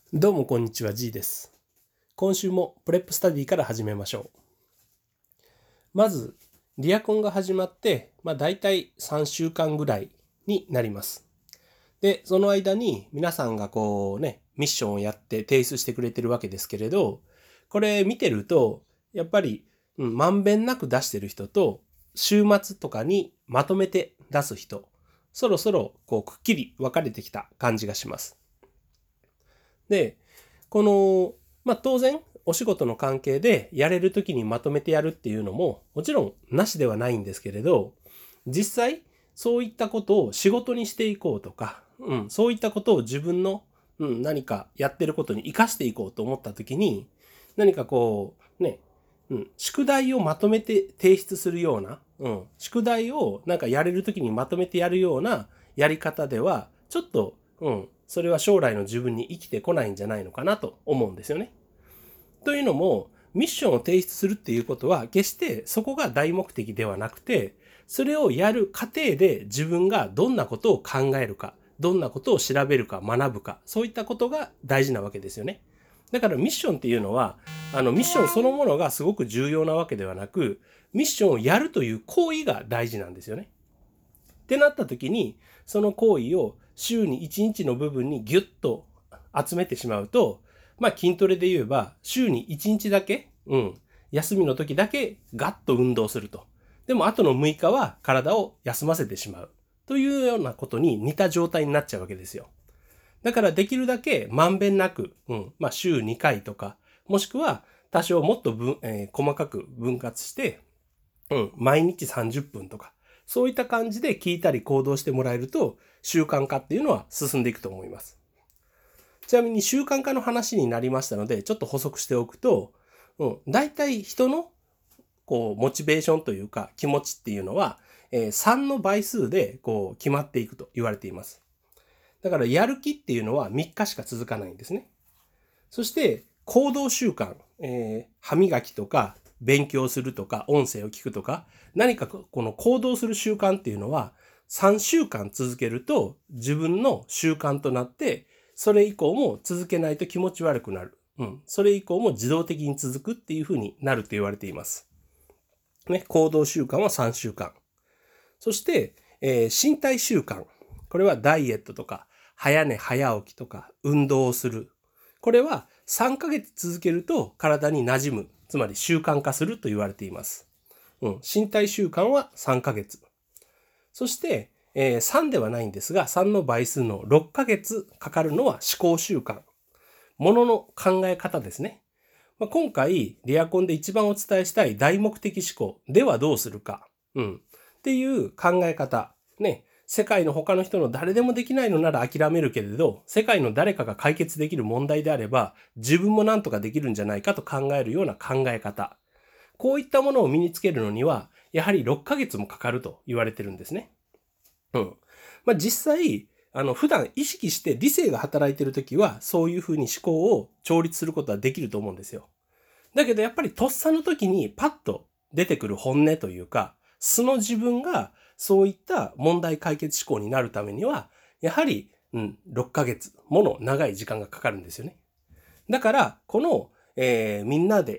どうもこんにちは、G です。今週もプレップスタディから始めましょう。まず、リアコンが始まって、だいたい3週間ぐらいになります。で、その間に皆さんがミッションをやって提出してくれてるわけですけれど、これ見てると、やっぱり、まんべんなく出してる人と、週末とかにまとめて出す人、そろそろくっきり分かれてきた感じがします。で、当然、お仕事の関係でやれるときにまとめてやるっていうのも、もちろんなしではないんですけれど、実際、そういったことを仕事にしていこうとか、そういったことを自分の、何かやってることに活かしていこうと思ったときに、何か宿題をまとめて提出するような、宿題をなんかやれるときにまとめてやるようなやり方では、ちょっと、それは将来の自分に生きてこないんじゃないのかなと思うんですよね。というのも、ミッションを提出するっていうことは、決してそこが大目的ではなくて、それをやる過程で自分がどんなことを考えるか、どんなことを調べるか、学ぶか、そういったことが大事なわけですよね。だからミッションっていうのは、ミッションそのものがすごく重要なわけではなく、ミッションをやるという行為が大事なんですよね。ってなった時に、その行為を週に1日の部分にギュッと集めてしまうと、筋トレで言えば、週に1日だけ、休みの時だけガッと運動すると。でも、あとの6日は体を休ませてしまう。というようなことに似た状態になっちゃうわけですよ。だからできるだけまんべんなく、週2回とか、もしくは多少もっと細かく分割して、毎日30分とか、そういった感じで聞いたり行動してもらえると、習慣化っていうのは進んでいくと思います。ちなみに習慣化の話になりましたので、ちょっと補足しておくと、大体人のモチベーションというか気持ちっていうのは、3の倍数で決まっていくと言われています。だからやる気っていうのは3日しか続かないんですね。そして行動習慣、歯磨きとか勉強するとか音声を聞くとか何かこの行動する習慣っていうのは3週間続けると自分の習慣となってそれ以降も続けないと気持ち悪くなる。それ以降も自動的に続くっていうふうになると言われています。ね、行動習慣は3週間。そして、身体習慣。これはダイエットとか早寝早起きとか運動をする。これは3ヶ月続けると体に馴染む。つまり習慣化すると言われています。身体習慣は3ヶ月。そして、3ではないんですが、3の倍数の6ヶ月かかるのは思考習慣。ものの考え方ですね。今回、リアコンで一番お伝えしたい大目的思考ではどうするか。っていう考え方。ね。世界の他の人の誰でもできないのなら諦めるけれど、世界の誰かが解決できる問題であれば、自分も何とかできるんじゃないかと考えるような考え方。こういったものを身につけるのには、やはり6ヶ月もかかると言われてるんですね。実際、普段意識して理性が働いているときは、そういうふうに思考を調律することはできると思うんですよ。だけどやっぱりとっさの時にパッと出てくる本音というか、素の自分がそういった問題解決思考になるためには、やはり、6ヶ月もの長い時間がかかるんですよね。だから、この、みんな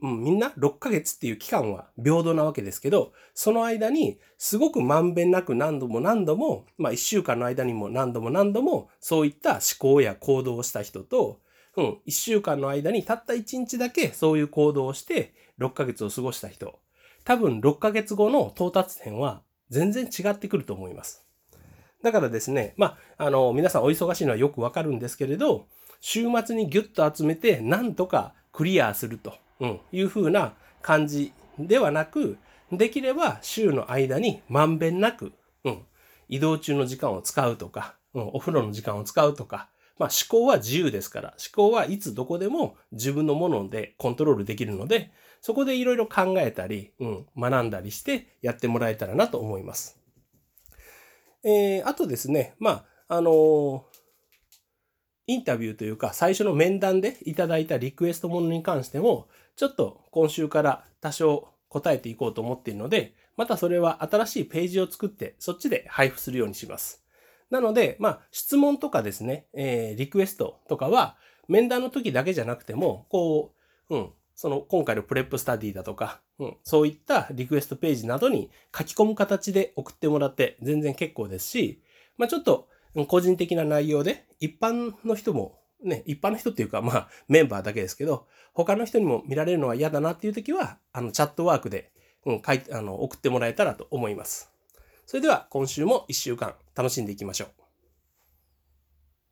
6ヶ月っていう期間は平等なわけですけど、その間にすごくまんべんなく何度も1週間の間にも何度もそういった思考や行動をした人と、1週間の間にたった1日だけそういう行動をして6ヶ月を過ごした人、多分6ヶ月後の到達点は全然違ってくると思います。だからですね、皆さんお忙しいのはよくわかるんですけれど、週末にギュッと集めてなんとかクリアするという風な感じではなく、できれば週の間にまんべんなく、移動中の時間を使うとか、お風呂の時間を使うとか、思考は自由ですから、思考はいつどこでも自分のものでコントロールできるので、そこでいろいろ考えたり、学んだりしてやってもらえたらなと思います。あとですね、インタビューというか最初の面談でいただいたリクエストものに関しても、ちょっと今週から多少答えていこうと思っているので、またそれは新しいページを作ってそっちで配布するようにします。なので、質問とかですね、リクエストとかは、 面談の時だけじゃなくても、その今回のプレップスタディだとか、そういったリクエストページなどに書き込む形で送ってもらって全然結構ですし、ちょっと個人的な内容で一般の人もね、一般の人っていうかメンバーだけですけど、他の人にも見られるのは嫌だなっていう時は、チャットワークで、送ってもらえたらと思います。それでは今週も1週間楽しんでいきましょう。